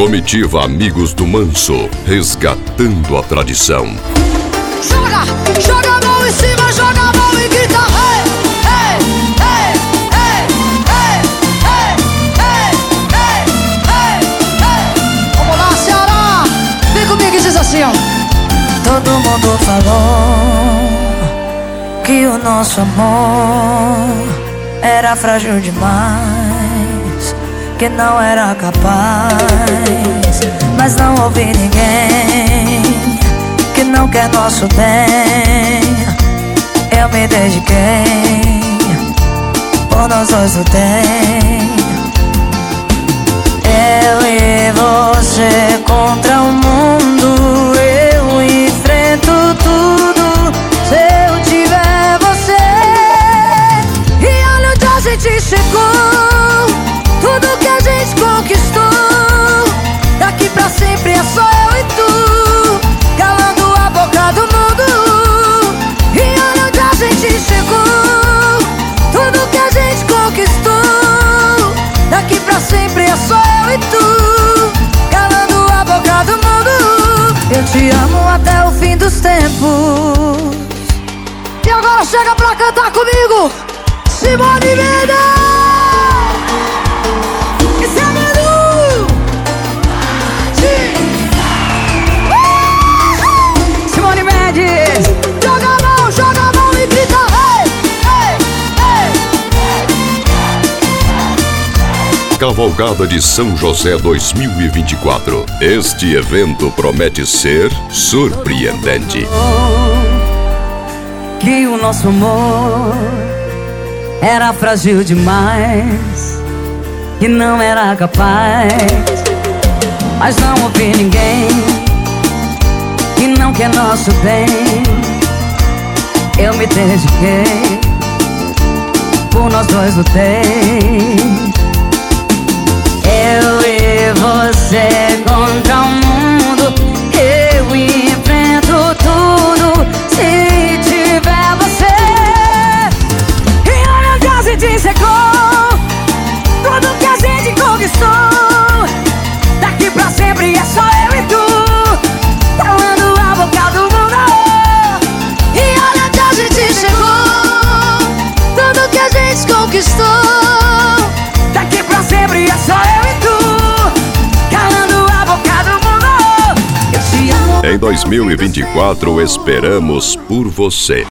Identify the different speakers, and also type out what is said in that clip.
Speaker 1: Comitiva Amigos do Manso, resgatando a tradição.
Speaker 2: Joga, joga a mão em cima, joga a mão e grita hey, hey, hey, hey, hey, hey, hey, hey, hey. Vamos lá, Ceará, vem comigo e diz assim, ó.
Speaker 3: Todo mundo falou que o nosso amor era frágil demais, que não era capaz, mas não ouvi ninguém que não quer nosso bem. Eu me dediquei, por nós dois lutei. Eu e você contra o mundo, eu enfrento tudo se eu tiver você. E olha onde a gente chegou, tudo que a gente conquistou. Daqui pra sempre é só eu e tu, calando a boca do mundo. E olha onde a gente chegou, tudo que a gente conquistou. Daqui pra sempre é só eu e tu, calando a boca do mundo. Eu te amo até o fim dos tempos.
Speaker 2: E agora chega pra cantar comigo, Simone Mendes. Esse é Menu. Simone Mendes. Joga a mão e grita hey, hey, hey.
Speaker 1: Cavalgada de São José 2024. Este evento promete ser surpreendente.
Speaker 3: Que o nosso amor era frágil demais, que não era capaz, mas não ouvi ninguém que não quer nosso bem. Eu me dediquei, por nós dois lutei. Eu e você contra o mundo, eu enfrento tudo se tiver você. E olha onde a gente chegou, tudo que a gente conquistou. Daqui pra sempre é só eu e tu, calando a boca do mundo.
Speaker 2: E olha onde a gente chegou, tudo que a gente conquistou.
Speaker 3: Daqui pra sempre é só eu e tu, calando a boca do mundo. Eu te amo.
Speaker 1: Em 2024, esperamos por você.